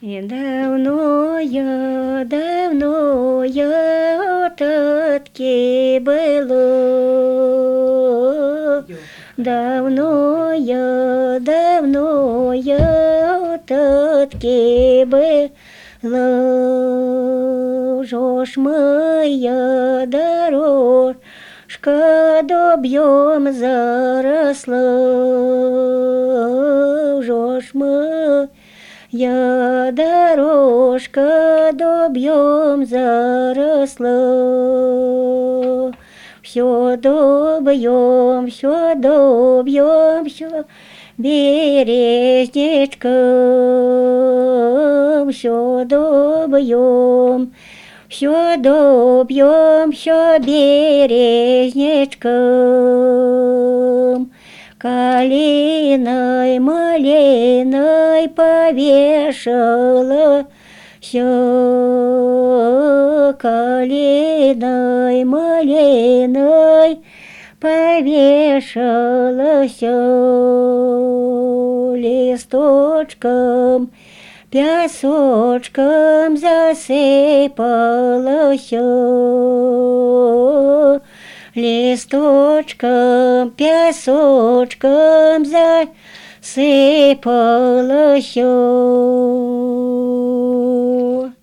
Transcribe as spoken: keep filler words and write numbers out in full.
И давно я, давно я отатки было. Давно я, давно я отатки было. Жож моя дорожка добьем заросла. Жож моя я дорожка добьем заросла. Все добьем, все добьем, все березничком, все добьем, все добьем, все березничком. Калиной, малиной повешала все, калиной, малиной повешала все, листочком, пясочком засыпала все. Листочком, пясочком засыпала всё.